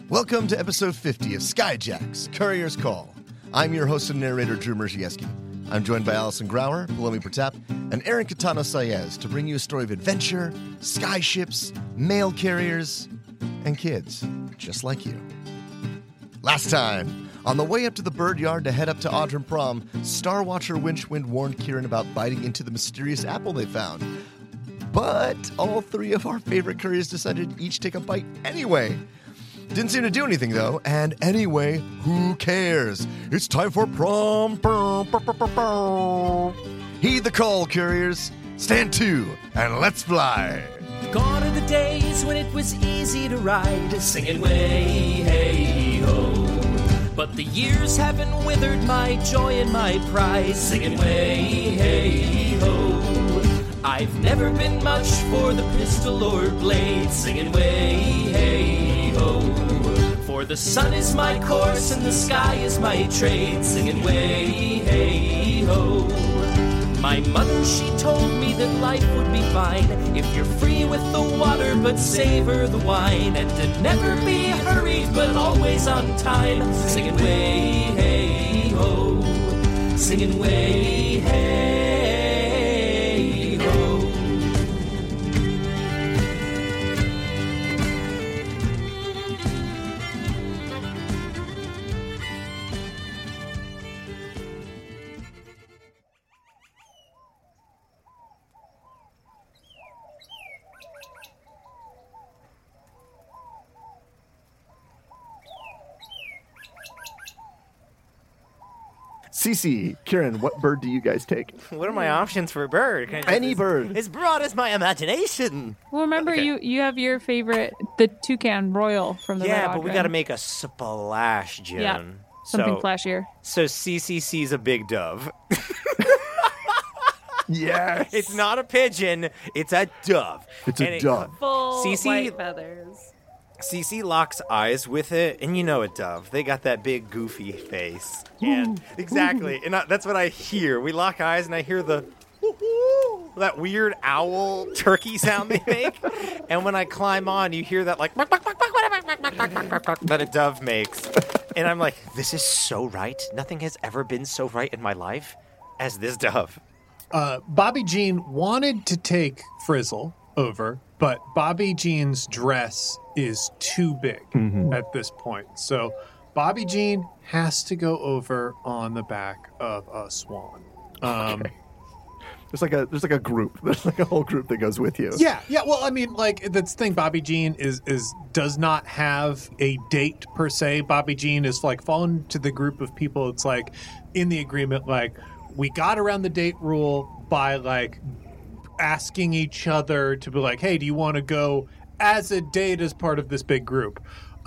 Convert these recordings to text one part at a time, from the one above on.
Welcome to episode 50 of Skyjacks, Courier's Call. I'm your host and narrator, Drew Merzieski. I'm joined by Allison Grauer, Palomi Pratap, and Aaron Catano Saez to bring you a story of adventure, skyships, mail carriers, and kids just like you. Last time, on the way up to the bird yard to head up to Audrum Prom, Star Watcher Winchwind warned Kieran about biting into the mysterious apple they found. But all three of our favorite couriers decided to each take a bite anyway. Didn't seem to do anything, though. And anyway, who cares? It's time for prom. Heed the call, couriers. Stand to, and let's fly. Gone are the days when it was easy to ride, singing way, hey, ho. But the years haven't withered my joy and my pride, singing way, hey, ho. I've never been much for the pistol or blade, singing way, hey, ho. For the sun is my course and the sky is my trade, singing way, hey, ho. My mother, she told me that life would be fine if you're free with the water but savor the wine, and to never be hurried but always on time, singing way, hey, ho. Singing way, hey. Cece, Kieran, what bird do you guys take? What are my options for a bird? Can I just- Any bird. As broad as my imagination. Well, remember, Okay. you have your favorite, the toucan royal from the Red Yeah, but we Audrey. got to make a splash, Jen. Yeah, something so, flashier. So CCC's a big dove. Yes. It's not a pigeon. It's a dove. It's a dove. Full Cece- white feathers. CC locks eyes with it, and you know a dove. They got that big, goofy face. And exactly. And that's what I hear. We lock eyes, and I hear the that weird owl turkey sound they make. And when I climb on, you hear that like that a dove makes. And I'm like, this is so right. Nothing has ever been so right in my life as this dove. Bobby Jean wanted to take Frizzle over, but Bobby Jean's dress is too big at this point. So Bobby Jean has to go over on the back of a swan. Okay. There's like a group. There's like a whole group that goes with you. Yeah. Well, I mean, like that's the thing. Bobby Jean is does not have a date per se. Bobby Jean is like fallen to the group of people. It's like in the agreement, like we got around the date rule by like asking each other to be like, hey, do you want to go as a date as part of this big group?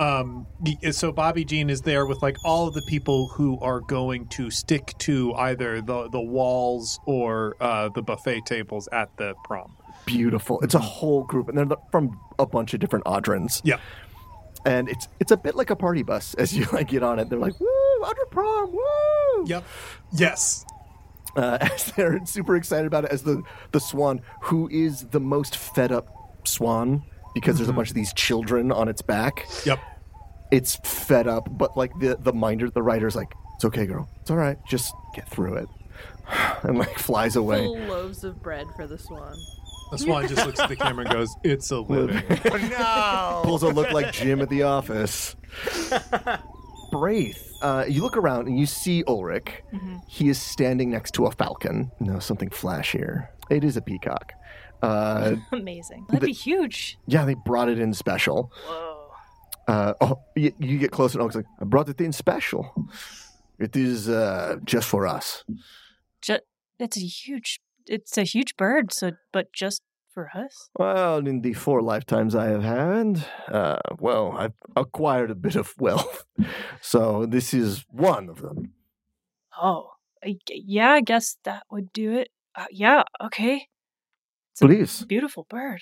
So Bobby Jean is there with like all of the people who are going to stick to either the walls or the buffet tables at the prom. Beautiful. It's a whole group, and they're from a bunch of different Audrins. Yeah. And it's a bit like a party bus as you like get on it. They're like, woo, Audra Prom, woo! Yep. Yes. As they're super excited about it, as the swan, who is the most fed up swan, because there's a bunch of these children on its back. Yep. It's fed up, but like the writer's like, it's okay, girl. It's all right. Just get through it. And like flies away. Full loaves of bread for the swan. The swan just looks at the camera and goes, it's a living. No. Pulls a look like Jim at the office. Braith, you look around and you see Ulrich. Mm-hmm. He is standing next to a falcon. No, something flashier. It is a peacock. Amazing. That'd be huge. Yeah, they brought it in special. Whoa. You get close and Ulrich's like, I brought it in special. It is just for us. It's a huge bird, but just for us? Well, in the 4 lifetimes I have had, I've acquired a bit of wealth. So this is one of them. Oh, yeah, I guess that would do it. Yeah, okay. It's Please. a beautiful bird.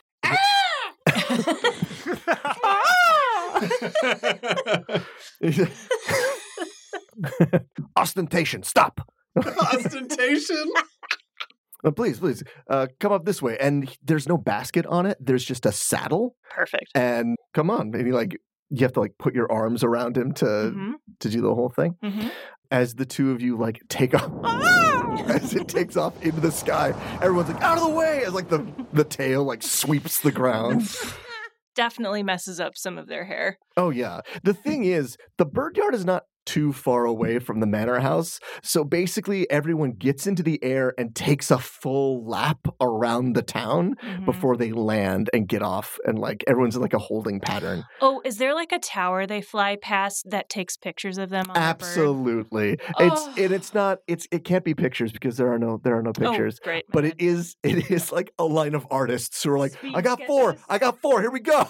Ostentation, stop. Ostentation? Please, come up this way. And there's no basket on it. There's just a saddle. Perfect. And come on. And he like you have to like put your arms around him to do the whole thing. Mm-hmm. As the two of you like take off, as it takes off into the sky, everyone's like out of the way as like the tail like sweeps the ground. Definitely messes up some of their hair. Oh yeah. The thing is, the bird yard is not too far away from the manor house. So basically everyone gets into the air and takes a full lap around the town before they land and get off, and like everyone's in like a holding pattern. Oh, is there like a tower they fly past that takes pictures of them on Absolutely. Oh. It can't be pictures because there are no pictures. Oh, great. But it is like a line of artists who are like, Speed I got sketches. 4, here we go.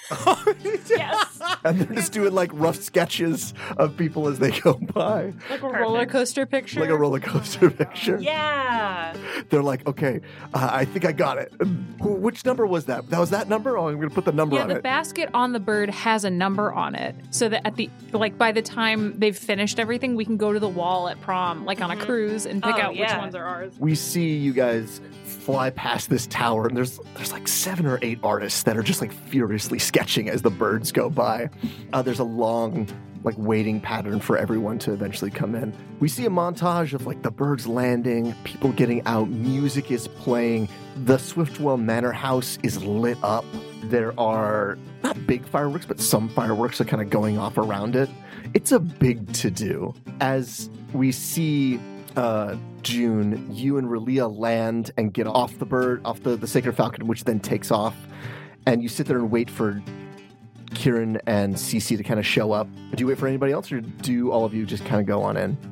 Yes. And they're just doing like rough sketches of people as they go by. Like a roller coaster picture. Like a roller coaster picture. Yeah. They're like, okay, I think I got it. Which number was that? That was that number? Oh, I'm going to put the number Yeah, on the it. basket on the bird has a number on it, so that by the time they've finished everything, we can go to the wall at prom, like on a cruise, and pick out which ones are ours. We see you guys fly past this tower, and there's like 7 or 8 artists that are just like furiously sketching as the birds go by. There's a long like waiting pattern for everyone to eventually come in. We see a montage of like the birds landing, people getting out, music is playing, the Swiftwell Manor house is lit up. There are not big fireworks, but some fireworks are kind of going off around it. It's a big to-do. As we see June, you and Relia land and get off the Sacred Falcon, which then takes off, and you sit there and wait for Kieran and Cece to kind of show up. Do you wait for anybody else, or do all of you just kind of go on in?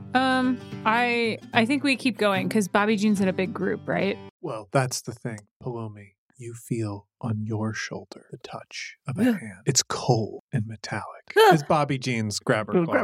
I think we keep going because Bobby Jean's in a big group, right? Well, that's the thing, Paloma. You feel on your shoulder the touch of a hand. It's cold and metallic. As Bobby Jean's grab her claw.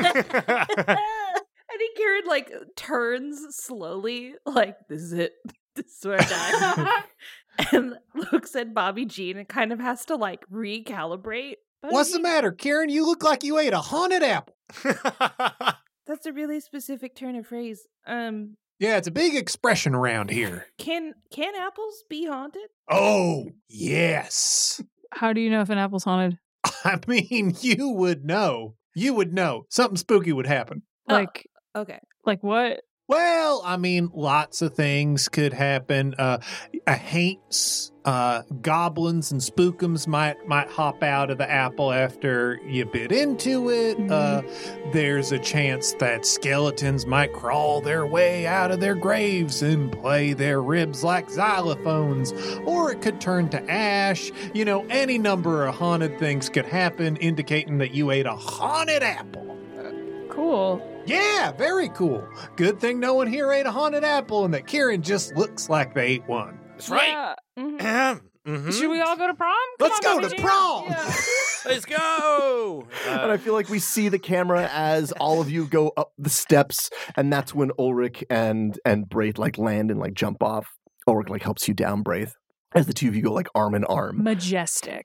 I think Kieran like turns slowly, like this is it. This is where I die. And looks at Bobby Jean and kind of has to like recalibrate. What's the matter, Kieran? You look like you ate a haunted apple. That's a really specific turn of phrase. Yeah, it's a big expression around here. Can apples be haunted? Oh, yes. How do you know if an apple's haunted? I mean, you would know. You would know. Something spooky would happen. Like, Okay. like what? Well, I mean, lots of things could happen. Haints, goblins and spookums might hop out of the apple after you bit into it. There's a chance that skeletons might crawl their way out of their graves and play their ribs like xylophones. Or it could turn to ash. You know, any number of haunted things could happen, indicating that you ate a haunted apple. Cool. Yeah, very cool. Good thing no one here ate a haunted apple and that Kieran just looks like they ate one. That's right. Yeah. Mhm. Should we all go to prom? Come Let's on, go Bobby to Jean. prom! Yeah. Let's go. And I feel like we see the camera as all of you go up the steps, and that's when Ulrich and Braith like land and like jump off. Ulrich like helps you down, Braith, as the two of you go like arm in arm Majestic.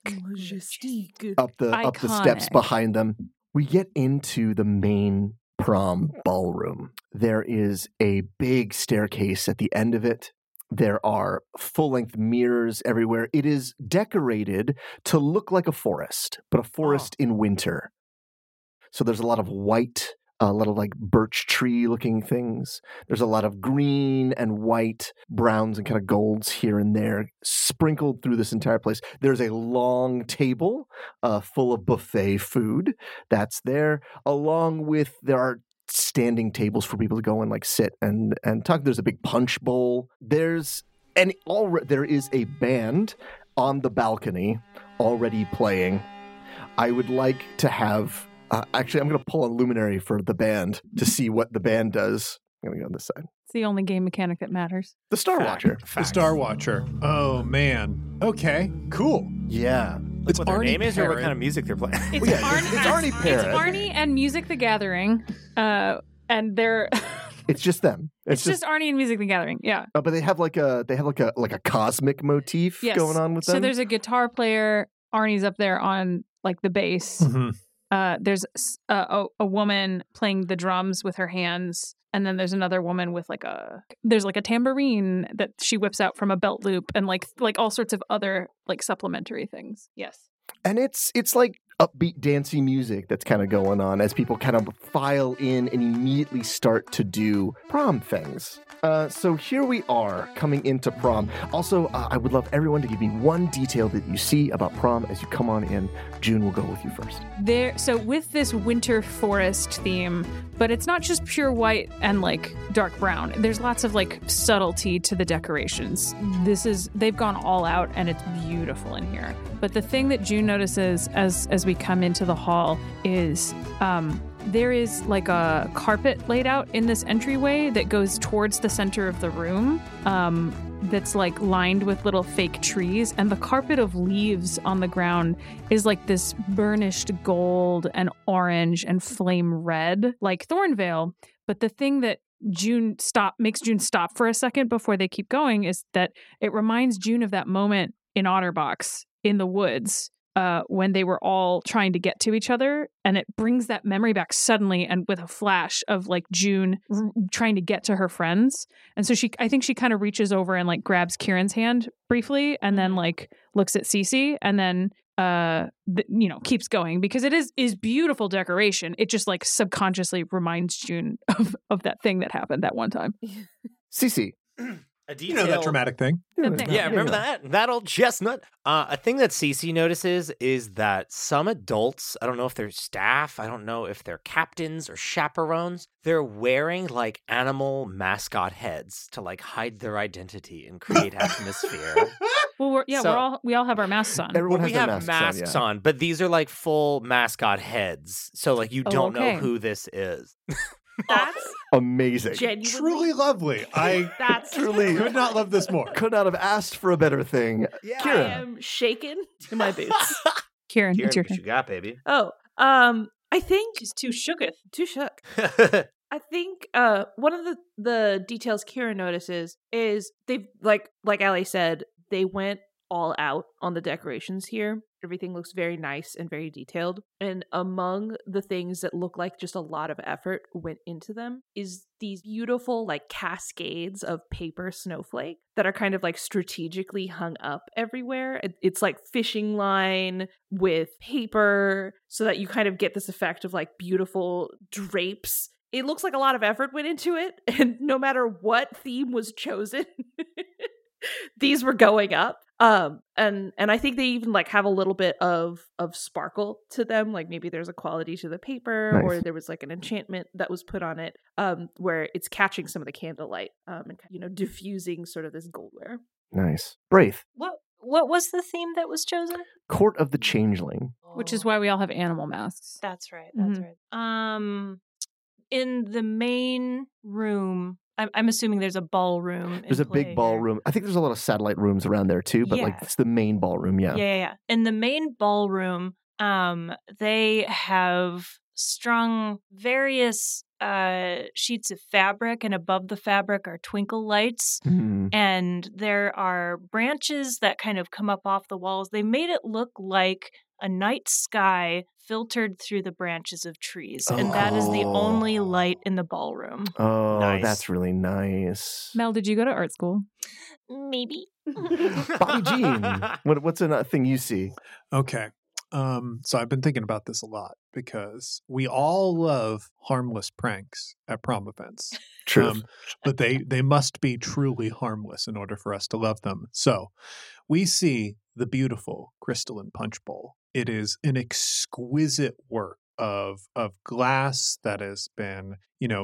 up the steps Iconic. behind them. We get into the main prom ballroom. There is a big staircase at the end of it. There are full-length mirrors everywhere. It is decorated to look like a forest, but a forest in winter. So there's a lot of white, a lot of like birch tree looking things. There's a lot of green and white, browns and kind of golds here and there sprinkled through this entire place. There's a long table full of buffet food that's there, along with there are standing tables for people to go and like sit and talk. There's a big punch bowl. There is a band on the balcony already playing. I would like to have actually, I'm going to pull a luminary for the band to see what the band does. I'm going to go on this side. It's the only game mechanic that matters. The Star Watcher. The Star Watcher. Oh, man. Okay, cool. Yeah. It's What their Arnie name is, or what Parrott. kind of music they're playing? It's Well, yeah, it's Arnie Parrott. It's Arnie and Music the Gathering. And they're It's just them. it's just Arnie and Music the Gathering. Yeah. but they have like a cosmic motif Yes. going on with them. So there's a guitar player. Arnie's up there on like the bass. Mhm. There's a woman playing the drums with her hands, and then there's another woman with like a tambourine that she whips out from a belt loop, and like all sorts of other like supplementary things. Yes. And it's like upbeat dancey music that's kind of going on as people kind of file in and immediately start to do prom things. So here we are coming into prom. Also, I would love everyone to give me one detail that you see about prom as you come on in. June, will go with you first. So with this winter forest theme, but it's not just pure white and like dark brown. There's lots of like subtlety to the decorations. They've gone all out and it's beautiful in here. But the thing that June notices as we come into the hall is there is like a carpet laid out in this entryway that goes towards the center of the room. That's like lined with little fake trees, and the carpet of leaves on the ground is like this burnished gold and orange and flame red, like Thornvale. But the thing that makes June stop for a second before they keep going is that it reminds June of that moment in Otterbox in the woods when they were all trying to get to each other, and it brings that memory back suddenly and with a flash of like June trying to get to her friends. And so I think she kind of reaches over and like grabs Kieran's hand briefly and then like looks at Cece and then keeps going because it is beautiful decoration. It just like subconsciously reminds June of that thing that happened that one time. Cece. A You know that dramatic thing. Yeah, remember that old chestnut? A thing that Cece notices is that some adults, I don't know if they're staff, I don't know if they're captains or chaperones, they're wearing like animal mascot heads to like hide their identity and create atmosphere. Well, we all have our masks on. Everyone has We their have masks masks on, on, but these are like full mascot heads. So like you don't know who this is. That's Amazing. genuinely Truly lovely. I That's Truly could not love this more. could not have asked for a better thing. Yeah. I Kira. am shaken to my boots. Kieran, Kieran, it's your what turn. you got, baby? Oh, I think She's too shooketh. too shook. I think one of the details Kira notices is they've like Allie said, they went all out on the decorations here. Everything looks very nice and very detailed. And among the things that look like just a lot of effort went into them is these beautiful like cascades of paper snowflake that are kind of like strategically hung up everywhere. It's like fishing line with paper so that you kind of get this effect of like beautiful drapes. It looks like a lot of effort went into it. And no matter what theme was chosen, these were going up. And I think they even like have a little bit of sparkle to them. Like maybe there's a quality to the paper Nice. or there was like an enchantment that was put on it, where it's catching some of the candlelight, and diffusing sort of this goldware. Nice. Braith. What was the theme that was chosen? Court of the Changeling. Which is why we all have animal masks. That's right. That's right. In the main room, I'm assuming there's a ballroom. There's a big ballroom. I think there's a lot of satellite rooms around there too, but like Yeah. it's the main ballroom, yeah. Yeah. In the main ballroom, they have strung various sheets of fabric, and above the fabric are twinkle lights. Mhm. And there are branches that kind of come up off the walls. They made it look like a night sky filtered through the branches of trees. And that is the only light in the ballroom. Oh, Nice. that's really nice. Mel, did you go to art school? Maybe. Bobby Jean, what's a thing you see? Okay. So I've been thinking about this a lot because we all love harmless pranks at prom events. Truth. But they must be truly harmless in order for us to love them. So we see the beautiful crystalline punch bowl. It is an exquisite work of glass that has been,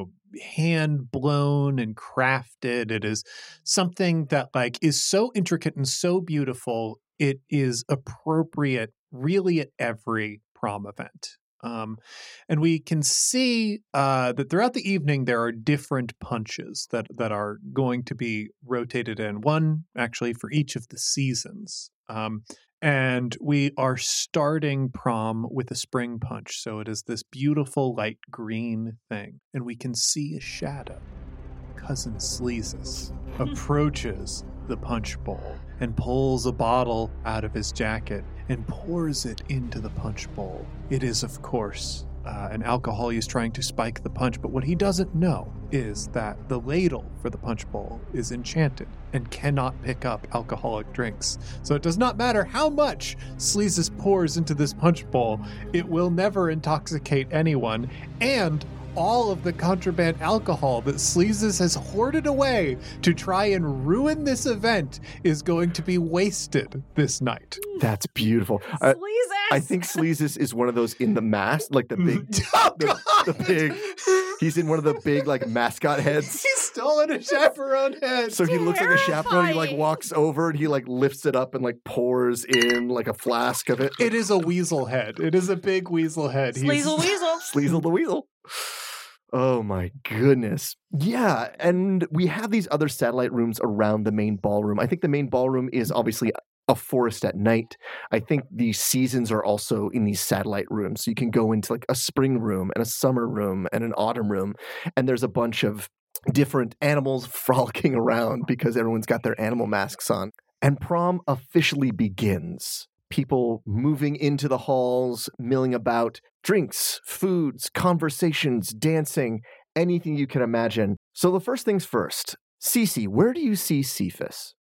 hand blown and crafted. It is something that like is so intricate and so beautiful. It is appropriate really at every prom event. And we can see that throughout the evening, there are different punches that are going to be rotated in, one actually for each of the seasons. And we are starting prom with a spring punch. So it is this beautiful light green thing. And we can see a shadow. Cousin Sleazus approaches the punch bowl and pulls a bottle out of his jacket and pours it into the punch bowl. It is, of course, and alcohol is trying to spike the punch, but what he doesn't know is that the ladle for the punch bowl is enchanted and cannot pick up alcoholic drinks. So it does not matter how much Sleazus pours into this punch bowl, it will never intoxicate anyone, and all of the contraband alcohol that Sleazus has hoarded away to try and ruin this event is going to be wasted this night. That's beautiful. Sleazus! I think Sleazus is one of those in the mask, like the big, the big. He's in one of the big like mascot heads. He's stolen a chaperone head. So he looks like a chaperone. He like Terrifying. walks over and he like lifts it up and like pours in like a flask of it. It is a weasel head. It is a big weasel head. Sleazel Weasel. Sleazel the Weasel. Oh my goodness. Yeah, and we have these other satellite rooms around the main ballroom. I think the main ballroom is obviously a forest at night. I think the seasons are also in these satellite rooms. So you can go into like a spring room and a summer room and an autumn room. And there's a bunch of different animals frolicking around because everyone's got their animal masks on. And prom officially begins. People moving into the halls, milling about, drinks, foods, conversations, dancing, anything you can imagine. So the first things first, Cece, where do you see Cephas?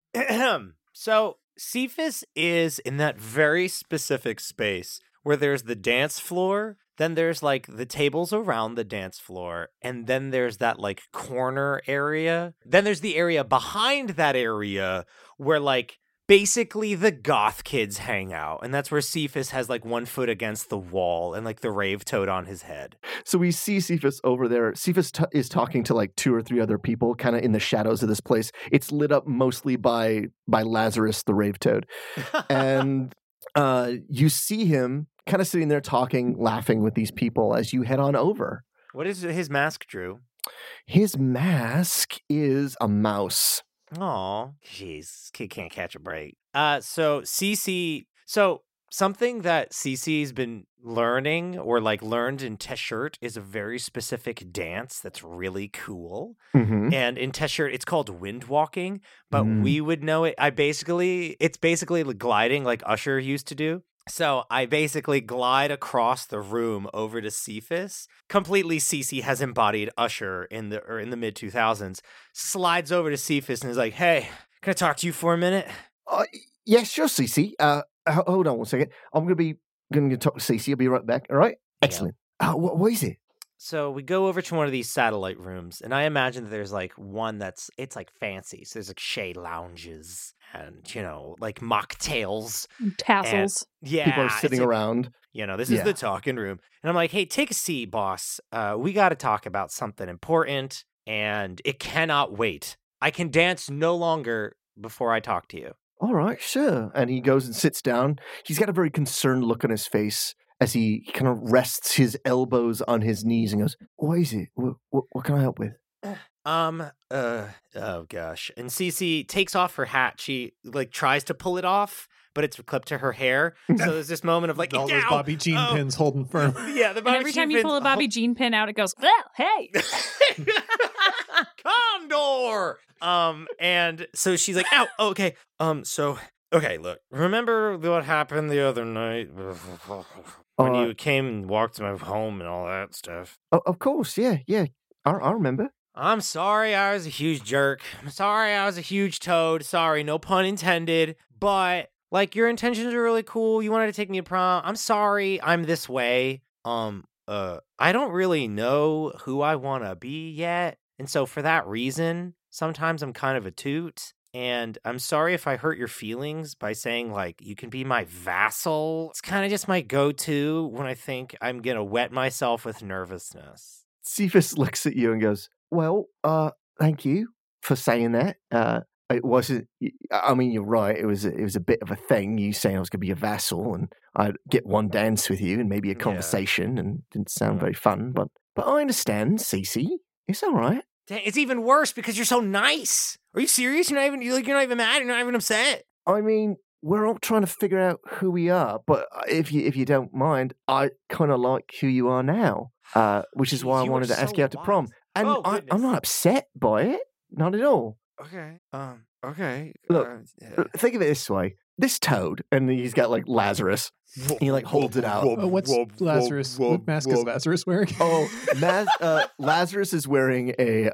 So Cephas is in that very specific space where there's the dance floor, then there's like the tables around the dance floor, and then there's that like corner area. Then there's the area behind that area where like basically the goth kids hang out, and that's where Cephas has like one foot against the wall and like the rave toad on his head. So we see Cephas over there. Cephas is talking to like 2 or 3 other people kind of in the shadows of this place. It's lit up mostly by Lazarus, the rave toad. And you see him kind of sitting there talking, laughing with these people as you head on over. What is his mask, Drew? His mask is a mouse. Aw, jeez, kid can't catch a break. So Cece, something that Cece's been learning or like learned in Teshurt is a very specific dance that's really cool. Mm-hmm. And in Teshurt, it's called wind walking, but we would know it. It's basically like gliding like Usher used to do. So I basically glide across the room over to Cephas. Completely, Cece has embodied Usher in the mid 2000s. Slides over to Cephas and is like, "Hey, can I talk to you for a minute?" Yeah, sure, Cece. Hold on one second. I'm going to talk to Cece. I'll be right back. All right. Excellent. What is it? So we go over to one of these satellite rooms, and I imagine that there's like one it's like fancy. So there's like shade lounges and, like mocktails. Tassels. And, yeah. People are sitting around. This is the talking room. And I'm like, hey, take a seat, boss. We got to talk about something important, and it cannot wait. I can dance no longer before I talk to you. All right, sure. And he goes and sits down. He's got a very concerned look on his face as he kind of rests his elbows on his knees and goes, "What is it? What can I help with?" Oh gosh. And Cece takes off her hat. She like tries to pull it off, but it's clipped to her hair. So there's this moment of like, all those "Ow! Bobby Jean pins holding firm. Yeah, the And Bobby every Jean time you pins- pull a Bobby Jean pin out, it goes, "Well, hey." Condor. And so she's like, "Ow, okay. Okay, look, remember what happened the other night when you came and walked to my home and all that stuff?" Of course, yeah. I remember. I'm sorry I was a huge jerk. I'm sorry I was a huge toad. Sorry, no pun intended. But, like, your intentions are really cool. You wanted to take me to prom. I'm sorry I'm this way. I don't really know who I want to be yet. And so for that reason, sometimes I'm kind of a toot. And I'm sorry if I hurt your feelings by saying, like, you can be my vassal. It's kind of just my go-to when I think I'm going to wet myself with nervousness. Cephas looks at you and goes, "Well, thank you for saying that. It wasn't. I mean, you're right. It was a bit of a thing. You saying I was going to be a vassal and I'd get one dance with you and maybe a conversation, and it didn't sound very fun. But I understand, Cece. It's all right. Dang, it's even worse because you're so nice. Are you serious? You're not even mad. You're not even upset. I mean, we're all trying to figure out who we are. But if you don't mind, I kind of like who you are now, which is why I You wanted are to ask so you out to prom. wise. And Oh, I'm goodness. not upset by it. Not at all. Okay. Okay. Look, think of it this way. this toad, and he's got like Lazarus. He like holds it out. Oh, what's Lazarus? What mask is Lazarus wearing? Lazarus is wearing a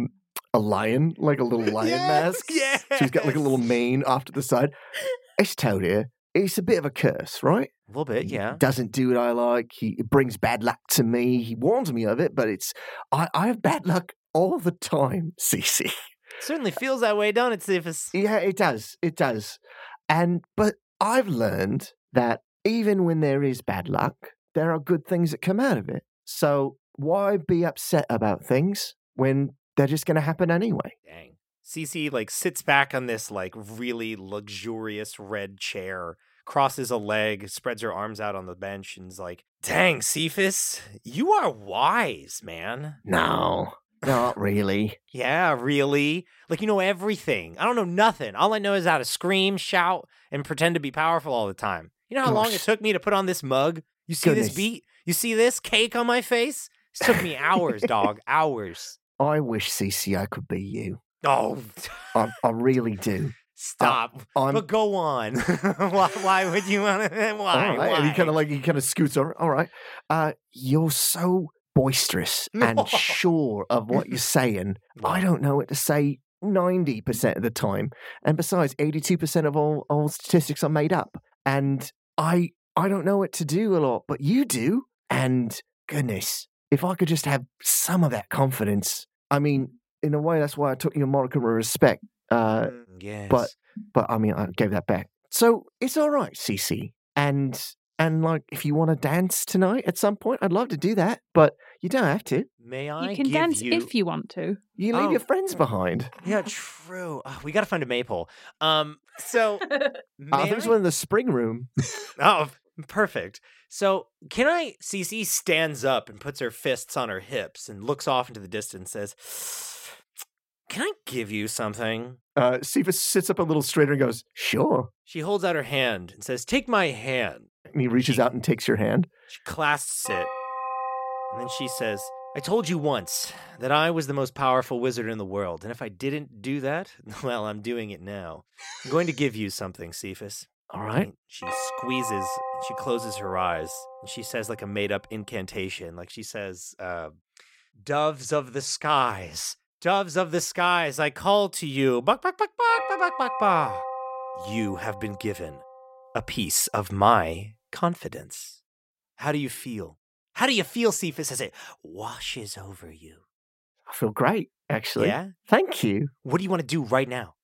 lion, like a little lion mask. Yes. So he's got like a little mane off to the side. This toad here, it's a bit of a curse, right? A little bit, yeah. Doesn't do what I like. He brings bad luck to me. He warns me of it, but I have bad luck all the time, Cece. Certainly feels that way, don't it, Cephas? Yeah, it does. It does. But I've learned that even when there is bad luck, there are good things that come out of it. So why be upset about things when they're just going to happen anyway? Dang. Cece like sits back on this like really luxurious red chair, crosses a leg, spreads her arms out on the bench, and is like, "Dang, Cephas, you are wise, man." No, not really. Yeah, really. Like, you know everything. I don't know nothing. All I know is how to scream, shout, and pretend to be powerful all the time. You know how long it took me to put on this mug? You see this beat? You see this cake on my face? It took me hours, dog. Hours. I wish, Cece, I could be you. Oh, I really do. stop. But go on. Why would you want to? Why? All right. Why? And he kind of scoots over. All right. You're so boisterous and sure of what you're saying. I don't know what to say 90% of the time. And besides, 82% of all statistics are made up. And I don't know what to do a lot, but you do. And goodness, if I could just have some of that confidence. I mean, in a way, that's why I took your modicum of respect. Yes. But I mean, I gave that back. So it's all right, Cece. And like, if you want to dance tonight at some point, I'd love to do that. But you don't have to. May I? You can give dance you... if you want to. You leave your friends behind. Yeah, true. We got to find a maypole. So There's one in the spring room. Oh, perfect. So can I? Cece stands up and puts her fists on her hips and looks off into the distance. And says, "Can I give you something?" Cephas sits up a little straighter and goes, "Sure." She holds out her hand and says, "Take my hand." And he reaches out and takes your hand. She clasps it. And then she says, "I told you once that I was the most powerful wizard in the world. And if I didn't do that, well, I'm doing it now. I'm going to give you something, Cephas." All right. And she squeezes and she closes her eyes. And she says like a made-up incantation. Like she says, "Doves of the skies. Doves of the skies, I call to you. Buck, buck, buck, buck, buck, buck, buck, buck. You have been given a piece of my confidence." How do you feel? How do you feel, Cephas, as it washes over you? I feel great, actually. Yeah? Thank you. What do you want to do right now?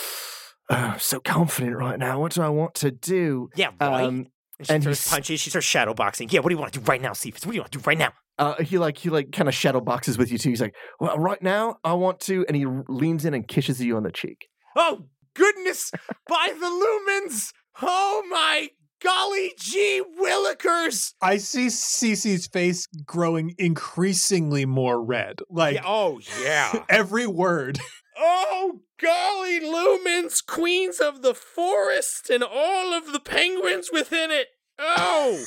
I'm so confident right now. What do I want to do? Yeah, right. And she and throws punches. She starts shadowboxing. Yeah, what do you want to do right now, Cephas? What do you want to do right now? He kind of shadow boxes with you too. He's like, "Well, right now I want to," and he leans in and kisses you on the cheek. Oh, goodness! By the lumens! Oh, my golly gee willikers! I see Cece's face growing increasingly more red. Like, yeah. every word. Oh, golly lumens, queens of the forest and all of the penguins within it. Oh!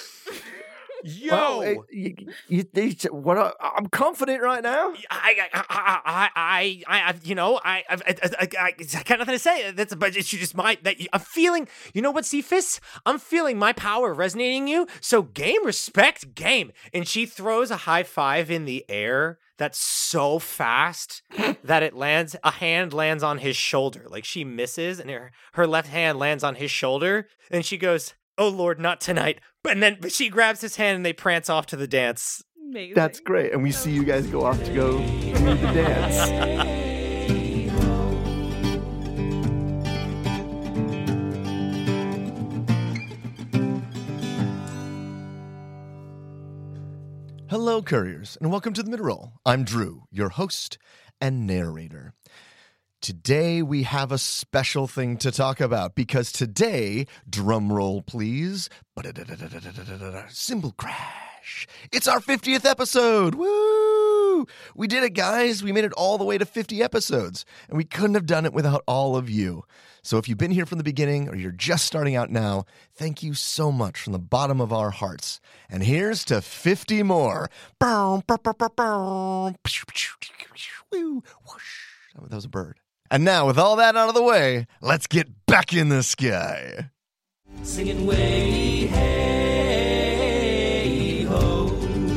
Yo! Well, I'm confident right now. I got nothing to say. But it's just I'm feeling, you know what, Cephas? I'm feeling my power resonating you. So game, respect, game. And she throws a high five in the air that's so fast that a hand lands on his shoulder. Like she misses and her left hand lands on his shoulder. And she goes, "Oh Lord, not tonight." But she grabs his hand and they prance off to the dance. Amazing. That's great. And we see you guys go off to go do the dance. Hello, Couriers, and welcome to the Midroll. I'm Drew, your host and narrator. Today we have a special thing to talk about because today, drum roll please, cymbal crash. It's our 50th episode. Woo! We did it, guys. We made it all the way to 50 episodes, and we couldn't have done it without all of you. So if you've been here from the beginning or you're just starting out now, thank you so much from the bottom of our hearts. And here's to 50 more. That was a bird. And now, with all that out of the way, let's get back in the sky. Singing way, hey, ho.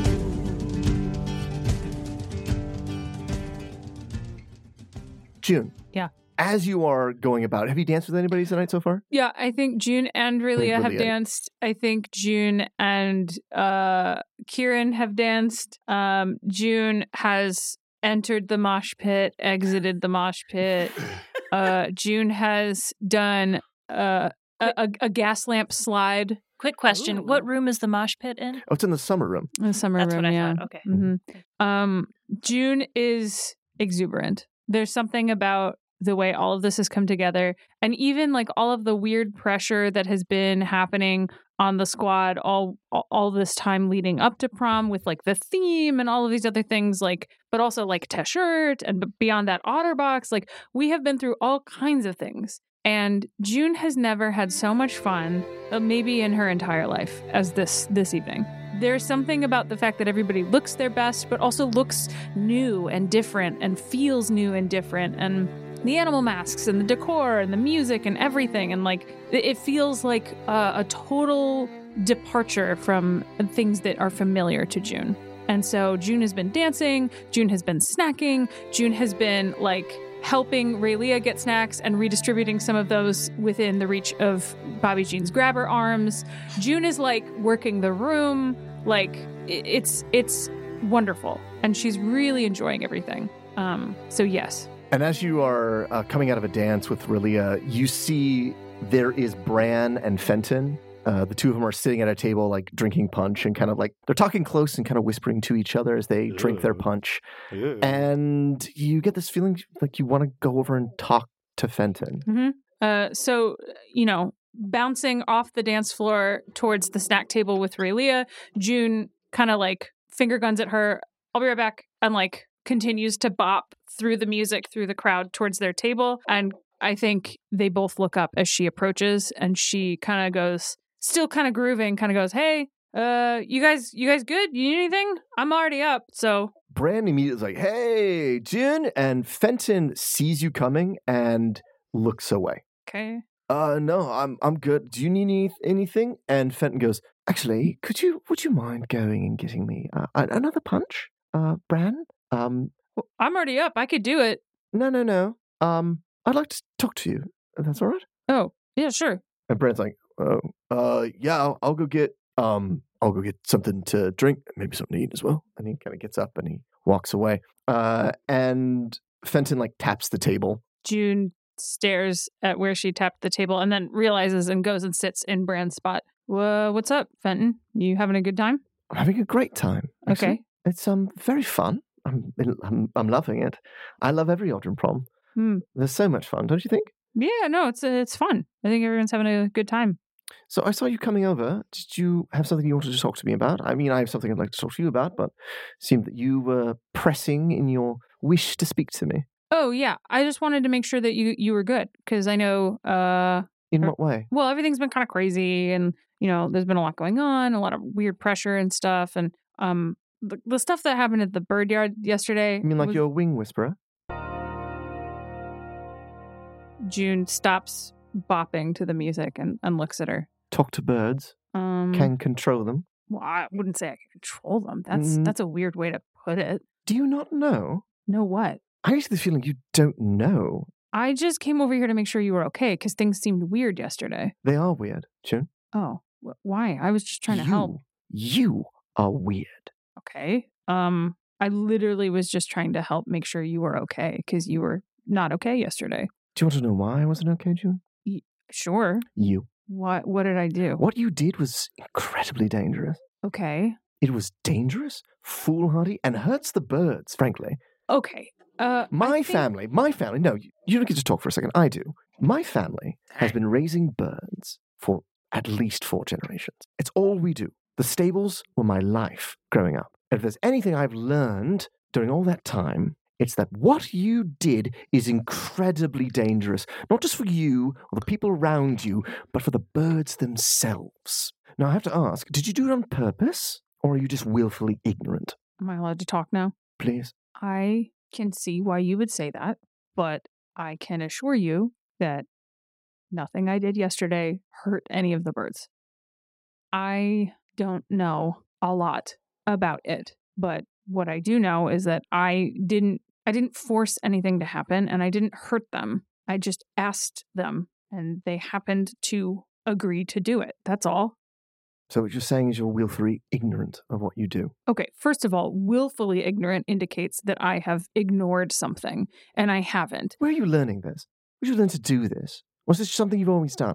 June. Yeah. As you are going about, have you danced with anybody tonight so far? Yeah, I think June and Relia have Relia. danced. I think June and Kieran have danced. June has entered the mosh pit, exited the mosh pit. June has done a gas lamp slide. Quick question. Ooh. What room is the mosh pit in? Oh, it's in the summer room. In the summer That's room, what I yeah. thought. Okay. June is exuberant. There's something about the way all of this has come together, and even like all of the weird pressure that has been happening on the squad all this time leading up to prom, with like the theme and all of these other things, like, but also like T-shirt and beyond that OtterBox. Like, we have been through all kinds of things, and June has never had so much fun, maybe in her entire life, as this evening. There's something about the fact that everybody looks their best, but also looks new and different and feels new and different. And the animal masks and the decor and the music and everything. And like, it feels like a total departure from things that are familiar to June. And so June has been dancing. June has been snacking. June has been like helping Relia get snacks and redistributing some of those within the reach of Bobby Jean's grabber arms. June is like working the room. Like, it's wonderful. And she's really enjoying everything. So yes. And as you are coming out of a dance with Relia, you see there is Bran and Fenton. The two of them are sitting at a table, like drinking punch, and kind of like they're talking close and kind of whispering to each other as they drink their punch. And you get this feeling like you want to go over and talk to Fenton. Mm-hmm. So, you know, bouncing off the dance floor towards the snack table with Relia, June kind of like finger guns at her. I'll be right back. And like continues to bop through the music, through the crowd towards their table. And I think they both look up as she approaches, and she kind of goes, still kind of grooving, kind of goes, "Hey, you guys good? You need anything? I'm already up." So Bran immediately is like, "Hey, June," and Fenton sees you coming and looks away. Okay. No, I'm good. Do you need anything? And Fenton goes, "Actually, would you mind going and getting me another punch, Bran? I'm already up. I could do it. No. I'd like to talk to you. If that's all right." Oh, yeah, sure. And Bran's like, yeah, I'll go get something to drink, maybe something to eat as well. And he kind of gets up and he walks away. And Fenton like taps the table. June stares at where she tapped the table and then realizes and goes and sits in Bran's spot. What's up, Fenton? You having a good time? I'm having a great time. Actually. Okay. It's very fun. I'm loving it. I love every Aldrin prom. There's so much fun, don't you think? Yeah, no, it's fun. I think everyone's having a good time. So I saw you coming over. Did you have something you wanted to talk to me about? I mean, I have something I'd like to talk to you about, but it seemed that you were pressing in your wish to speak to me. Oh, yeah. I just wanted to make sure that you were good, because I know... In what way? Well, everything's been kind of crazy, and, you know, there's been a lot going on, a lot of weird pressure and stuff, and the stuff that happened at the bird yard yesterday... You mean like your wing whisperer? June stops bopping to the music and looks at her. Talk to birds. Can control them. Well, I wouldn't say I can control them. That's a weird way to put it. Do you not know? Know what? I get the feeling you don't know. I just came over here to make sure you were okay, because things seemed weird yesterday. They are weird, June. Oh, why? I was just trying to help. You are weird. Okay. I literally was just trying to help make sure you were okay, because you were not okay yesterday. Do you want to know why I wasn't okay, June? Sure. You. What did I do? What you did was incredibly dangerous. Okay. It was dangerous, foolhardy, and hurts the birds, frankly. Okay. My family, no, you don't get to talk for a second. I do. My family has been raising birds for at least 4 generations. It's all we do. The stables were my life growing up. And if there's anything I've learned during all that time, it's that what you did is incredibly dangerous, not just for you or the people around you, but for the birds themselves. Now, I have to ask, did you do it on purpose, or are you just willfully ignorant? Am I allowed to talk now? Please. I can see why you would say that, but I can assure you that nothing I did yesterday hurt any of the birds. I don't know a lot about it, but what I do know is that I didn't force anything to happen, and I didn't hurt them. I just asked them, and they happened to agree to do it. That's all. So what you're saying is you're willfully ignorant of what you do. Okay, first of all, willfully ignorant indicates that I have ignored something, and I haven't. Where are you learning this? Where did you learn to do this? Was this something you've always done?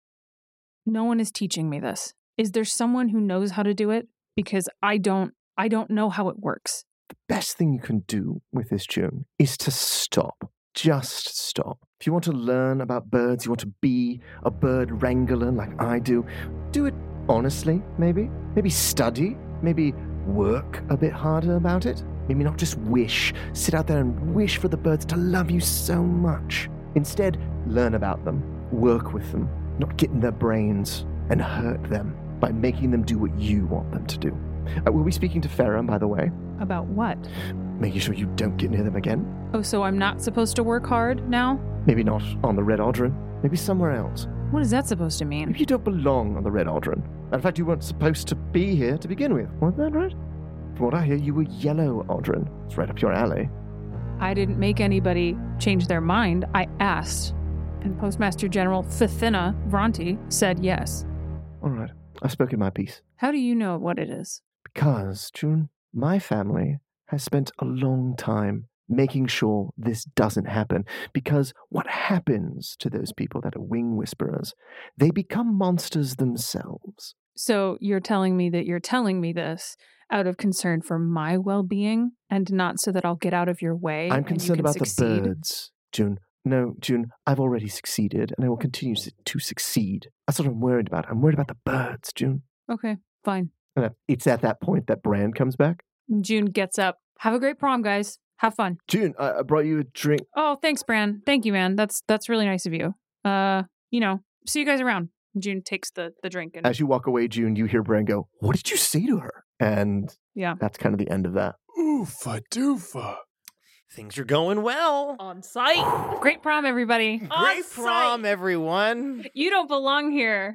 No one is teaching me this. Is there someone who knows how to do it? Because I don't know how it works. The best thing you can do with this, June, is to stop. Just stop. If you want to learn about birds, you want to be a bird wrangler like I do it honestly, maybe. Maybe study. Maybe work a bit harder about it. Maybe not just wish. Sit out there and wish for the birds to love you so much. Instead, learn about them. Work with them. Not get in their brains and hurt them by making them do what you want them to do. We'll be speaking to Farah, by the way. About what? Making sure you don't get near them again. Oh, so I'm not supposed to work hard now? Maybe not on the Red Aldrin. Maybe somewhere else. What is that supposed to mean? Maybe you don't belong on the Red Aldrin. In fact, you weren't supposed to be here to begin with. Wasn't that right? From what I hear, you were Yellow Aldrin. It's right up your alley. I didn't make anybody change their mind. I asked. And Postmaster General Fithina Vronti said yes. All right. I've spoken my piece. How do you know what it is? Because, June, my family has spent a long time making sure this doesn't happen. Because what happens to those people that are wing whisperers, they become monsters themselves. So you're telling me that you're telling me this out of concern for my well-being and not so that I'll get out of your way. I'm concerned about succeed? the birds, June. No, June, I've already succeeded, and I will continue to succeed. That's what I'm worried about. I'm worried about the birds, June. Okay, fine. And it's at that point that Bran comes back. June gets up. Have a great prom, guys. Have fun. June, I brought you a drink. Oh, thanks, Bran. Thank you, man. That's really nice of you. See you guys around. June takes the drink. And as you walk away, June, you hear Bran go, "What did you say to her?" And yeah, that's kind of the end of that. Oofa doofa. Things are going well. On site. Great prom, everybody. Great prom, everyone. You don't belong here.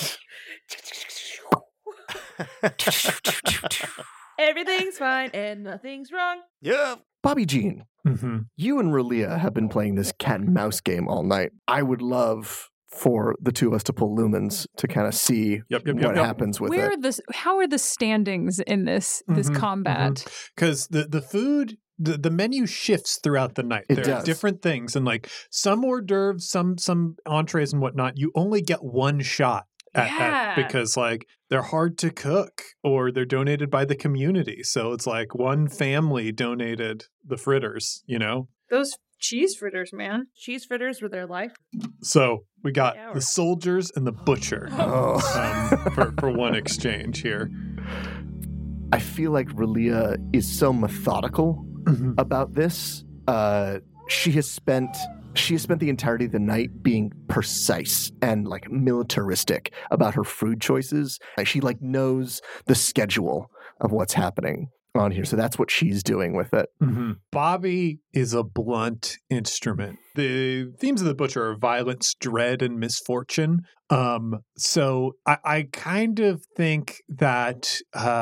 Everything's fine and nothing's wrong. Yeah. Bobby Jean, Mm-hmm. you and Relia have been playing this cat and mouse game all night. I would love for the two of us to pull lumens to kind of see what happens with it. How are the standings in this combat? Because the food, the menu shifts throughout the night. There are different things, and like some hors d'oeuvres, some entrees and whatnot. You only get one shot at because like they're hard to cook or they're donated by the community. So it's like one family donated the fritters, you know? Those cheese fritters, man. Cheese fritters were their life. So we got the soldiers and the butcher for one exchange here. I feel like Relia is so methodical about this. She has spent the entirety of the night being precise and like militaristic about her food choices. She like knows the schedule of what's happening on here. So that's what she's doing with it. Mm-hmm. Bobby is a blunt instrument. The themes of the butcher are violence, dread, and misfortune. So I kind of think that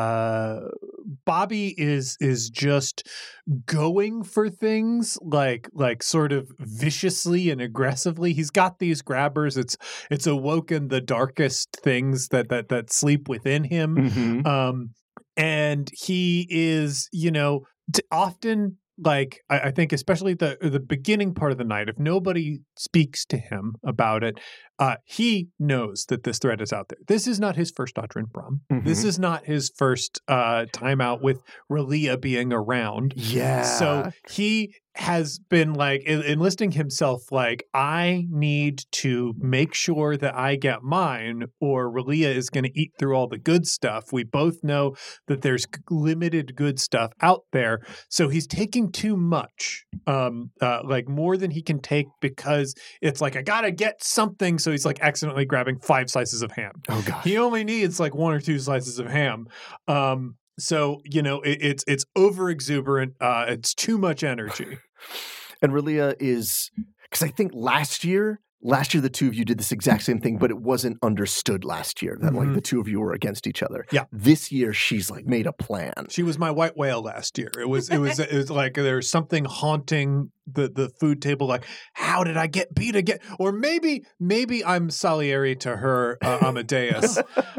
Bobby is just going for things like sort of viciously and aggressively. He's got these grabbers. It's awoken the darkest things that sleep within him. Mm-hmm. And he is, often like I think especially the beginning part of the night, if nobody speaks to him about it, he knows that this threat is out there. This is not his first Aldrin prom. Mm-hmm. This is not his first time out with Relia being around. Yeah. So he has been like enlisting himself like, I need to make sure that I get mine or Relia is going to eat through all the good stuff. We both know that there's limited good stuff out there. So he's taking too much, like more than he can take because it's like, I got to get something. So he's like accidentally grabbing 5 slices of ham. Oh, gosh. He only needs like 1 or 2 slices of ham. So, it's over exuberant. It's too much energy. And Relia is Because I think last year the two of you did this exact same thing, but it wasn't understood last year that like the two of you were against each other. Yeah. This year she's like made a plan. She was my white whale last year. It was like there's something haunting the food table. Like, how did I get beat again? Or maybe I'm Salieri to her Amadeus.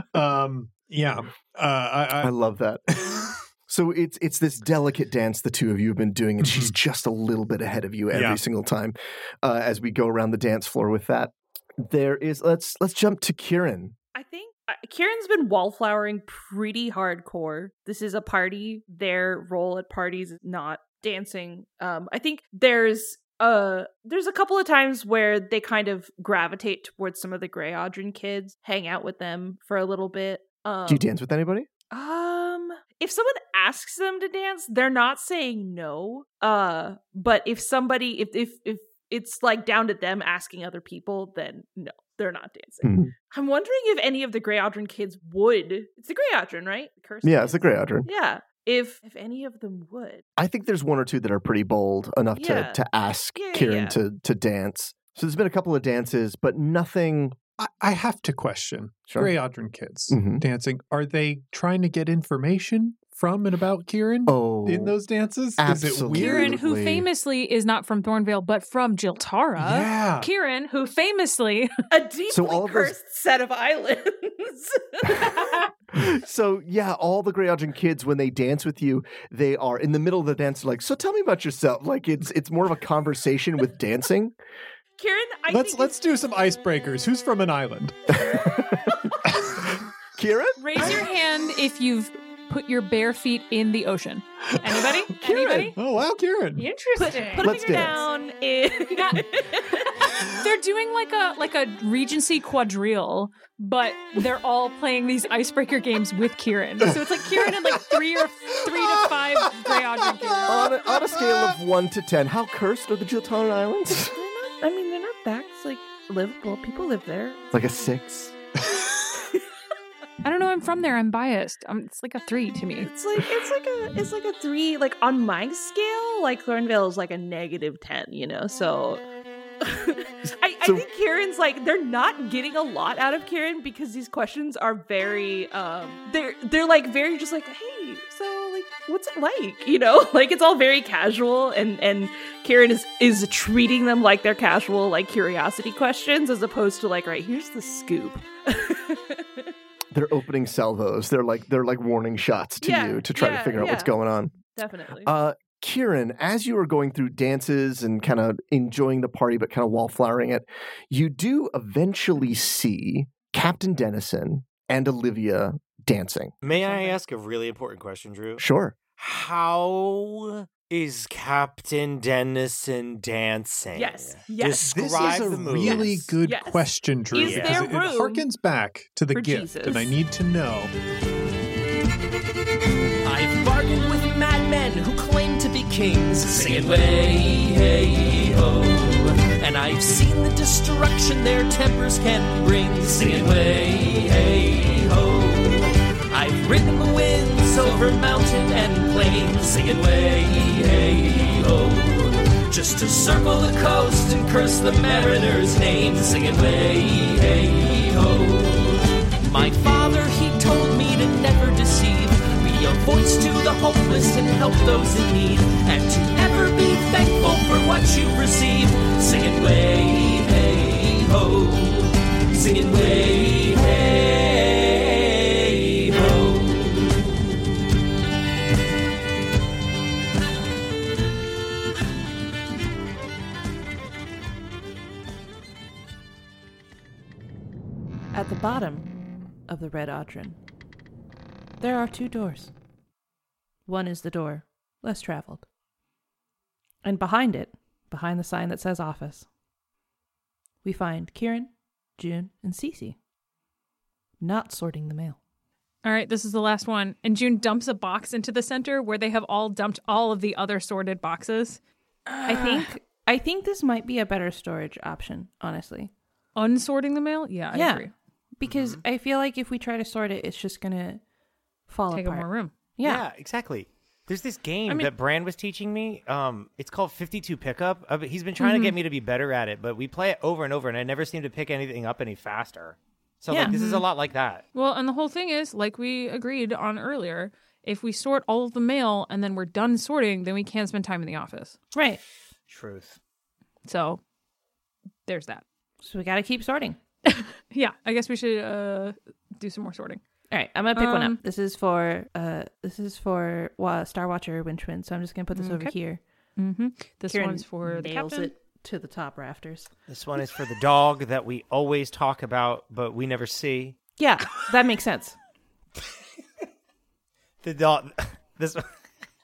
I love that. So it's this delicate dance the two of you have been doing, and she's just a little bit ahead of you every single time as we go around the dance floor with that. There is let's jump to Kieran. I think Kieran's been wallflowering pretty hardcore. This is a party. Their role at parties is not dancing. I think there's a couple of times where they kind of gravitate towards some of the Grey Audran kids, hang out with them for a little bit. Do you dance with anybody? If someone asks them to dance, they're not saying no. But if somebody, if it's like down to them asking other people, then no, they're not dancing. Mm-hmm. I'm wondering if any of the Grey Audran kids would. It's the Grey Audran, right? It's the Grey Audran. Yeah. If any of them would. I think there's one or two that are pretty bold enough to ask Kieran to dance. So there's been a couple of dances, but nothing. I have to question Grey Audran kids dancing. Are they trying to get information from and about Kieran in those dances? Absolutely. Is it weird? Kieran, who famously is not from Thornvale, but from Jiltara. Yeah. Kieran, who famously... a deeply cursed set of islands. So, all the Grey Audran kids, when they dance with you, they are in the middle of the dance, like, so tell me about yourself. Like, it's more of a conversation with dancing. Kieran, let's do some icebreakers. Who's from an island? Kieran? Raise your hand if you've put your bare feet in the ocean. Anybody? Kieran. Anybody? Oh, wow, Kieran. Interesting. Put a finger down. They're doing like a Regency quadrille, but they're all playing these icebreaker games with Kieran. So it's like Kieran and like three to five Grey Audran kids. On a scale of 1 to 10, how cursed are the Jiltaran Islands? I mean, they're not that. It's like livable. People live there. Like a 6. I don't know. I'm from there. I'm biased. It's like a 3 to me. It's like a 3. Like on my scale, like Thornvale is like a -10. You know, so. I think Kieran's like they're not getting a lot out of Kieran because these questions are very they're like very just like, hey, so like what's it like, you know, like it's all very casual, and Kieran is treating them like they're casual like curiosity questions as opposed to like, right, here's the scoop. They're opening salvos. They're like warning shots to you to try to figure out what's going on. Definitely. Kieran, as you are going through dances and kind of enjoying the party, but kind of wallflowering it, you do eventually see Captain Dennison and Olivia dancing. May I ask a really important question, Drew? Sure. How is Captain Dennison dancing? Yes. Describe this is a the move. really good question, Drew. Is there It room harkens back to the for gift, Jesus? and I need to know. I've bargained with madmen who claim to be kings, singing way, hey, ho. And I've seen the destruction their tempers can bring, singing way, hey, ho. I've ridden the winds over mountain and plain, singing way, hey, ho. Just to circle the coast and curse the mariner's name, singing way, hey, ho. My father, he told me to never deceive, be a voice to the hopeless and help those in need, and to ever be thankful for what you've received, singing way, hey, ho, singing way, hey, ho. At the bottom of the Red Audran, there are 2 doors. One is the door less traveled. And behind it, behind the sign that says office, we find Kieran, June, and Cece not sorting the mail. All right, this is the last one. And June dumps a box into the center where they have all dumped all of the other sorted boxes. I think this might be a better storage option, honestly. Unsorting the mail? Yeah, I agree. Because I feel like if we try to sort it, it's just going to fall Take apart. up more room. Yeah, exactly. There's this game that Brand was teaching me. It's called 52 Pickup. He's been trying to get me to be better at it, but we play it over and over, and I never seem to pick anything up any faster. So like, this is a lot like that. Well, and the whole thing is, like we agreed on earlier, if we sort all of the mail and then we're done sorting, then we can't spend time in the office. Right. Truth. So there's that. So we got to keep sorting. Yeah, I guess we should do some more sorting. All right, I'm gonna pick one up. This is for Star Watcher Winchwind. So I'm just gonna put this over here. Mm-hmm. This Kieran one's for the nails captain. it to the top rafters. This one is for the dog that we always talk about, but we never see. Yeah, that makes sense. The dog. This one.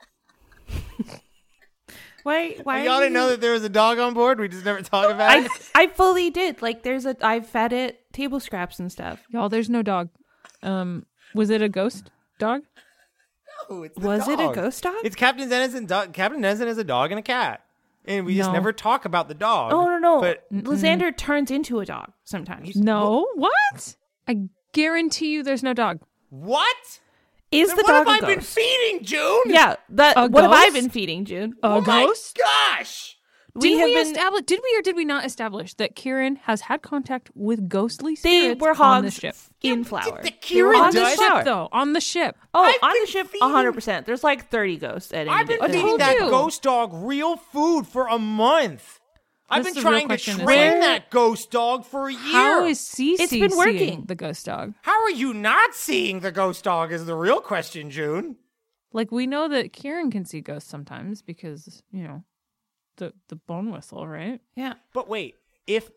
Why Y'all didn't know that there was a dog on board? We just never talk about it? I fully did. Like, I've fed it table scraps and stuff. Y'all, there's no dog. Was it a ghost dog? No, it's Was it a ghost dog? It's Captain Dennison dog. Captain Dennison is a dog and a cat. And we just No. never talk about the dog. Oh, no. But Lysander turns into a dog sometimes. No. What? I guarantee you there's no dog. what? Is Then the what dog have a I been ghost? feeding, June? Yeah. A What have I ghost? been feeding, June? Oh my ghost? gosh! Did we been. establish? Did we or did we not establish that Kieran has had contact with ghostly They spirits were on the hogs ship? in flour. The They were Kieran on the does? ship, though. On the ship. Oh, I've on the been ship, feeding- 100%. There's like 30 ghosts at any I've been day. feeding told that you. ghost dog real food for a month. I've This been is the real trying to question, is train like- that ghost dog for a year. How is Cece It's been working. seeing the ghost dog? How are you not seeing the ghost dog is the real question, June. Like, we know that Kieran can see ghosts sometimes because, you know, the bone whistle, right? Yeah. But wait, if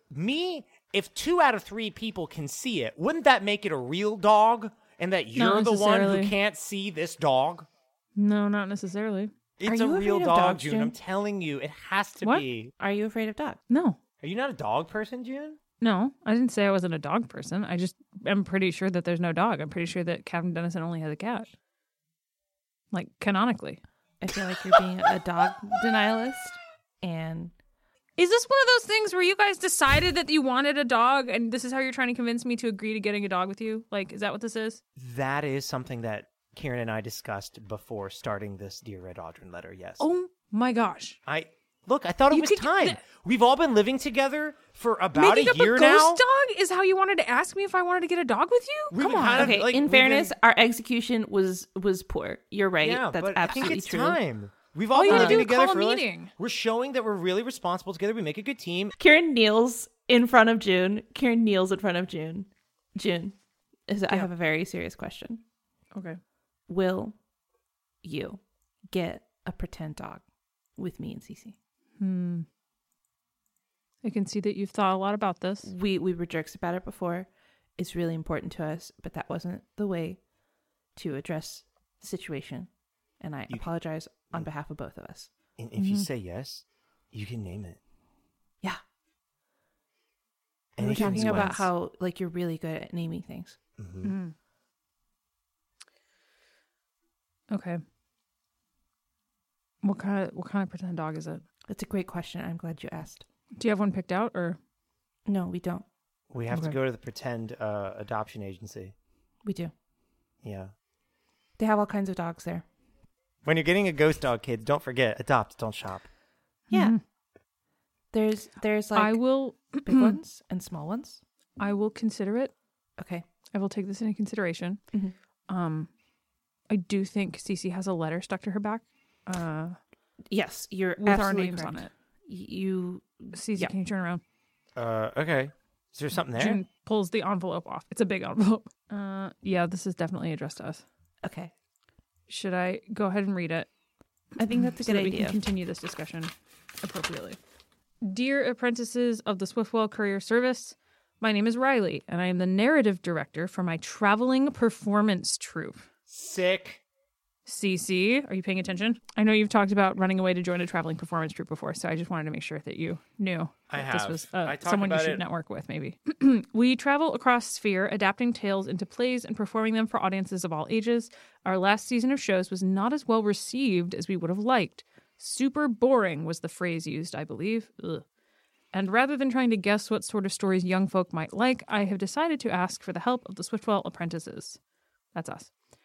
2 out of 3 people can see it, wouldn't that make it a real dog? And that you're the one who necessarily. can't see this dog? No, not necessarily. It's Are a you real afraid of dog, dogs, June. June? I'm telling you, it has to What? be. Are you afraid of dogs? No. Are you not a dog person, June? No, I didn't say I wasn't a dog person. I just am pretty sure that there's no dog. I'm pretty sure that Captain Dennison only has a cat. Like, canonically. I feel like you're being a dog denialist. And Is this one of those things where you guys decided that you wanted a dog and this is how you're trying to convince me to agree to getting a dog with you? Like, is that what this is? That is something that Kieran and I discussed before starting this Dear Red Audrey letter, yes. Oh my gosh. I thought it You was could- time. We've all been living together for about Making a up year a now. ghost dog is how you wanted to ask me if I wanted to get a dog with you? We've Come been on. kind of, okay, like, in we've fairness, been- our execution was poor. You're right. Yeah, That's but I absolutely think it's true. time. We've all All you been gotta living do is together call a for meeting. We're showing that we're really responsible together. We make a good team. Kieran kneels in front of June. Kieran kneels in front of June. June, I have a very serious question. Okay. Will you get a pretend dog with me and Cece? I can see that you've thought a lot about this. We were jerks about it before. It's really important to us, but that wasn't the way to address the situation. And I apologize on behalf of both of us. And if you say yes, you can name it. Yeah. And We're it can talking be about once. how like you're really good at naming things. Okay. What kind of pretend dog is it? That's a great question. I'm glad you asked. Do you have one picked out or? No, we don't. We have to Okay. go to the pretend adoption agency. We do. Yeah. They have all kinds of dogs there. When you're getting a ghost dog, kids, don't forget, adopt, don't shop. Yeah. There's like I will big ones and small ones. I will consider it. Okay. I will take this into consideration. Mhm. I do think Cece has a letter stuck to her back Yes, you're with our absolutely names correct. on it. You Cece, Yeah. can you turn around? Okay. Is there something there? June pulls the envelope off. It's a big envelope. Yeah, this is definitely addressed to us. okay? Should I go ahead and read it? I think that's a so good that we idea. can continue this discussion appropriately. Dear apprentices of the Swiftwell Courier Service, my name is Riley, and I am the narrative director for my traveling performance troupe. Sick. Cece, are you paying attention? I know you've talked about running away to join a traveling performance troupe before, so I just wanted to make sure that you knew I that have. this was I talked someone you about should it. network with, maybe. We travel across Sphere, adapting tales into plays and performing them for audiences of all ages. Our last season of shows was not as well received as we would have liked. Super boring was the phrase used, I believe. Ugh. And rather than trying to guess what sort of stories young folk might like, I have decided to ask for the help of the Swiftwell apprentices. That's us.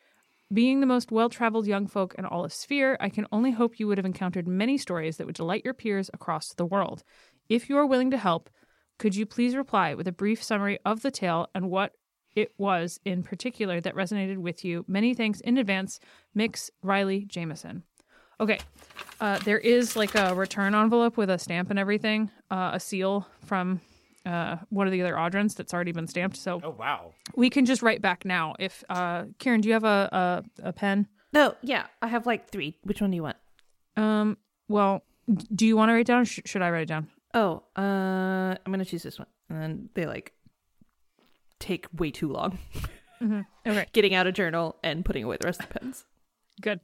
Being the most well-traveled young folk in all of Sphere, I can only hope you would have encountered many stories that would delight your peers across the world. If you are willing to help, could you please reply with a brief summary of the tale and what it was in particular that resonated with you? Many thanks in advance, Mix Riley Jameson. Okay, there is like a return envelope with a stamp and everything, a seal from one of the other Audrins that's already been stamped. So Oh, wow. we can just write back now. If Kieran, do you have a pen? No, yeah, I have like 3. Which one do you want? Well, do you want to write down? Or should I write it down? Oh, I'm gonna choose this one. And then they like take way too long. Okay, Getting out a journal and putting away the rest of the pens. good.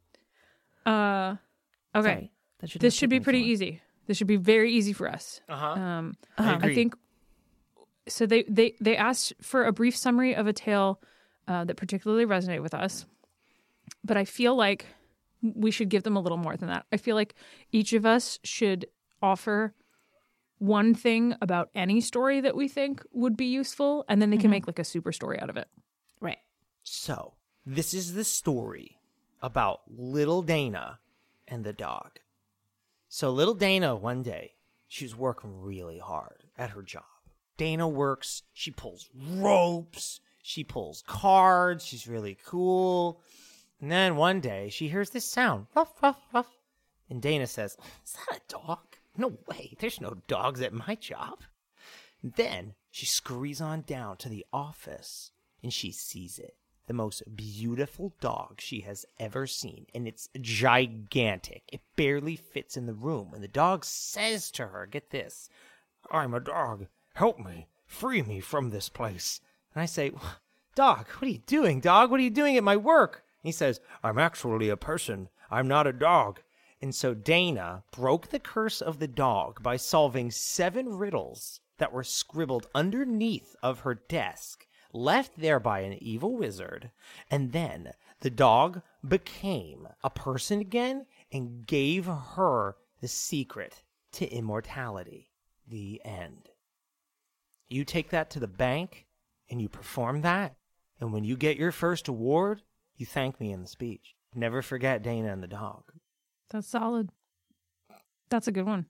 Okay, Sorry, this should be pretty easy. This should be very easy for us. I I agree. think so. They asked for a brief summary of a tale that particularly resonated with us, but I feel like we should give them a little more than that. I feel like each of us should offer one thing about any story that we think would be useful, and then they can make like a super story out of it. Right. So, this is the story about little Dana and the dog. So, little Dana, one day, she was working really hard at her job. Dana works, she pulls ropes, she pulls cards, she's really cool. And then one day, she hears this sound, ruff, ruff, ruff. And Dana says, "Is that a dog? No way, there's no dogs at my job." Then she scurries on down to the office and she sees it. The most beautiful dog she has ever seen. And it's gigantic. It barely fits in the room. And the dog says to her, get this, "I'm a dog. Help me. Free me from this place." And I say, "Dog, what are you doing, dog? What are you doing at my work?" And he says, "I'm actually a person. I'm not a dog." And so Dana broke the curse of the dog by solving 7 riddles that were scribbled underneath of her desk, left there by an evil wizard. And then the dog became a person again and gave her the secret to immortality. The end. You take that to the bank and you perform that. And when you get your first award, you thank me in the speech. Never forget Dana and the dog. That's solid. That's a good one.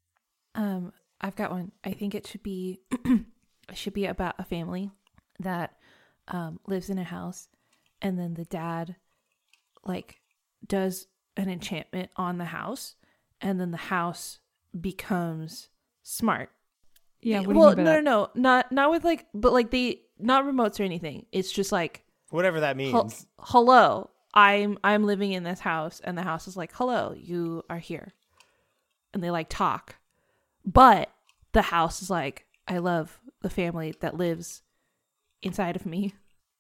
I've got one. I think it should be about a family that lives in a house, and then the dad like does an enchantment on the house, and then the house becomes smart. Yeah. What do Well, you mean by that? no, not with like, but like they not remotes or anything. It's just like Whatever that means. hello, I'm living in this house, and the house is like, hello, you are here, and they like talk, but the house is like, I love the family that lives inside of me.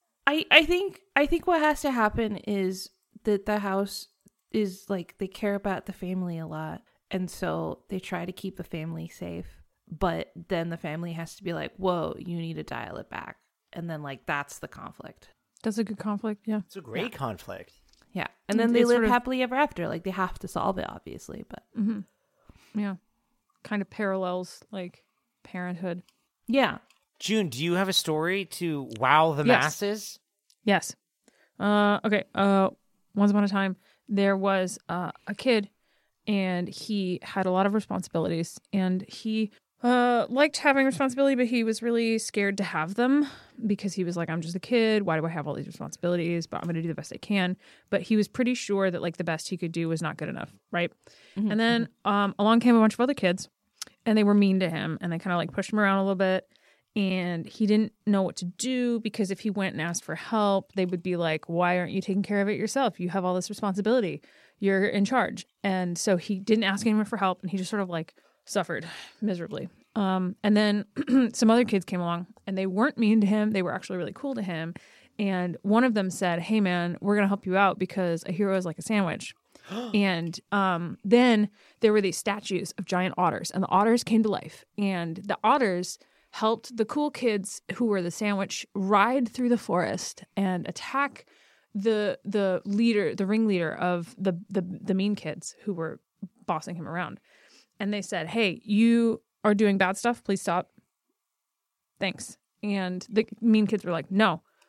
I think what has to happen is that the house is like, they care about the family a lot, and so they try to keep the family safe, but then the family has to be like, whoa, you need to dial it back, and then like that's the conflict. That's a good conflict. Yeah. It's a great conflict. Yeah, and then they It's live sort of- happily ever after. Like they have to solve it, obviously, but Yeah. Kind of parallels like parenthood. yeah. June, do you have a story to wow the Yes. masses? Yes. Okay. Once upon a time, there was a kid, and he had a lot of responsibilities, and he liked having responsibility, but he was really scared to have them because he was like, I'm just a kid. Why do I have all these responsibilities? But I'm going to do the best I can. But he was pretty sure that like the best he could do was not good enough. Right. And then along came a bunch of other kids, and they were mean to him, and they kind of like pushed him around a little bit. And he didn't know what to do, because if he went and asked for help, they would be like, why aren't you taking care of it yourself? You have all this responsibility. You're in charge. And so he didn't ask anyone for help, and he just sort of like suffered miserably. And then some other kids came along, and they weren't mean to him. They were actually really cool to him. And one of them said, hey man, we're going to help you out because a hero is like a sandwich. And then there were these statues of giant otters, and the otters came to life, and the otters helped the cool kids who were the sandwich ride through the forest and attack the ringleader of the mean kids who were bossing him around. And they said, hey, you are doing bad stuff. Please stop. Thanks. And the mean kids were like, no,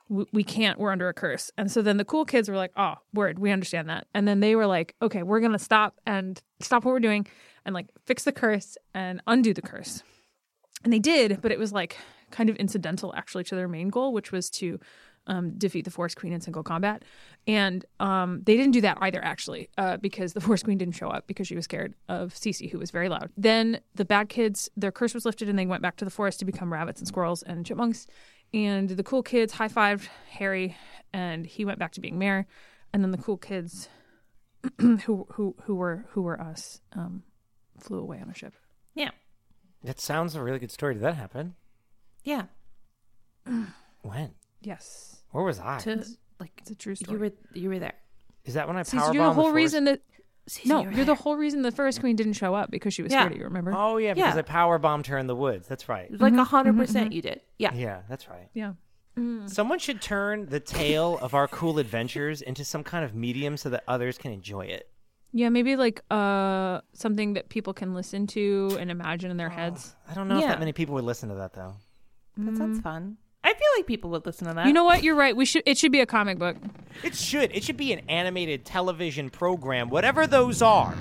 we can't, we're under a curse. And so then the cool kids were like, oh, word, we understand that. And then they were like, okay, we're going to stop what we're doing and like fix the curse and undo the curse. And they did, but it was like kind of incidental actually to their main goal, which was to defeat the Forest Queen in single combat. And they didn't do that either, actually, because the Forest Queen didn't show up because she was scared of Cece, who was very loud. Then the bad kids, their curse was lifted and they went back to the forest to become rabbits and squirrels and chipmunks. And the cool kids high-fived Harry, and he went back to being mayor. And then the cool kids, who were us, flew away on a ship. Yeah. That sounds a really good story. Did that happen? Yeah. When? Yes. Where was I? It's a true story. You were there. Is that when I You're powerbombed the whole the reason that you're the there. whole reason the Forest Queen didn't show up because she was scared of you. Remember? Oh yeah, because I powerbombed her in the woods. That's right. Like 100% you did. Yeah. Yeah, that's right. Yeah. Someone should turn the tale of our cool adventures into some kind of medium so that others can enjoy it. Yeah, maybe like something that people can listen to and imagine in their heads. I don't know if that many people would listen to that though. That sounds fun. I feel like people would listen to that. You know what? You're right. It should be a comic book. It should. It should be an animated television program, whatever those are.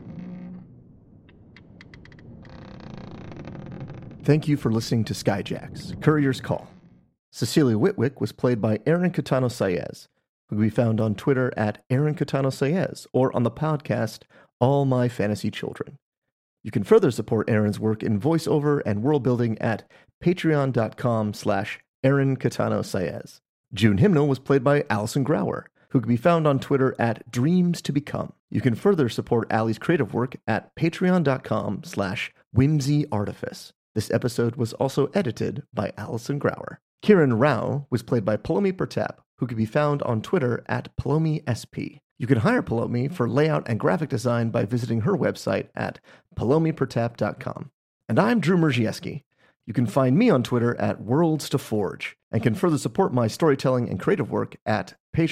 Thank you for listening to Skyjacks, Courier's Call. Cecilia Whitwick was played by Aaron Catano Saez, who can be found on Twitter at Aaron Catano Saez or on the podcast All My Fantasy Children. You can further support Aaron's work in voiceover and world building at patreon.com/Aaron Catano Saez. June Hymnal was played by Alison Grauer, who can be found on Twitter at Dreams to Become. You can further support Allie's creative work at patreon.com/whimsyartifice. This episode was also edited by Alison Grauer. Kiran Rao was played by Palomi Pertap, who can be found on Twitter at PalomiSP. You can hire Palomi for layout and graphic design by visiting her website at palomipertap.com. And I'm Drew Merzieski. You can find me on Twitter at Worlds to Forge and can further support my storytelling and creative work at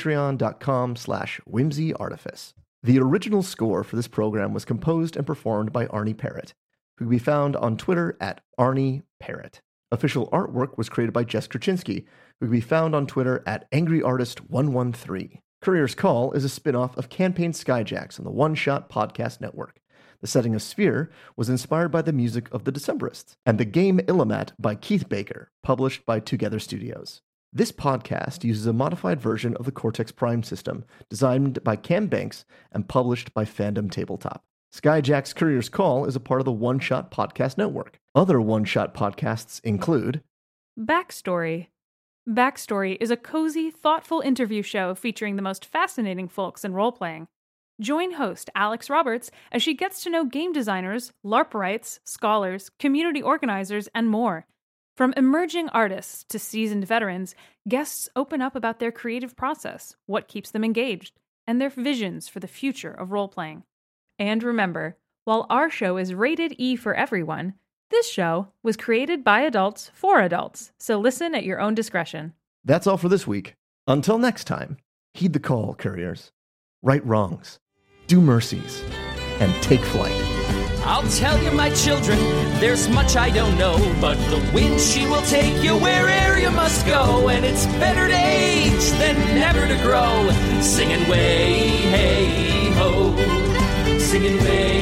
patreon.com/whimsyartifice. The original score for this program was composed and performed by Arnie Parrott, who can be found on Twitter at Arnie Parrott. Official artwork was created by Jess Kraczynski, who can be found on Twitter at AngryArtist113. Courier's Call is a spin-off of Campaign Skyjacks on the One Shot Podcast Network. The setting of Sphere was inspired by the music of the Decemberists, and the game Illimat by Keith Baker, published by Together Studios. This podcast uses a modified version of the Cortex Prime system, designed by Cam Banks and published by Fandom Tabletop. Skyjacks Courier's Call is a part of the One Shot Podcast Network. Other One Shot podcasts include Backstory. Backstory is a cozy, thoughtful interview show featuring the most fascinating folks in role-playing. Join host Alex Roberts as she gets to know game designers, LARPerites, scholars, community organizers, and more. From emerging artists to seasoned veterans, guests open up about their creative process, what keeps them engaged, and their visions for the future of role-playing. And remember, while our show is rated E for everyone, this show was created by adults for adults, so listen at your own discretion. That's all for this week. Until next time, heed the call, couriers. Right wrongs, do mercies, and take flight. I'll tell you, my children, there's much I don't know, but the wind, she will take you where'er you must go, and it's better to age than never to grow, singing way, hey, ho, singing way.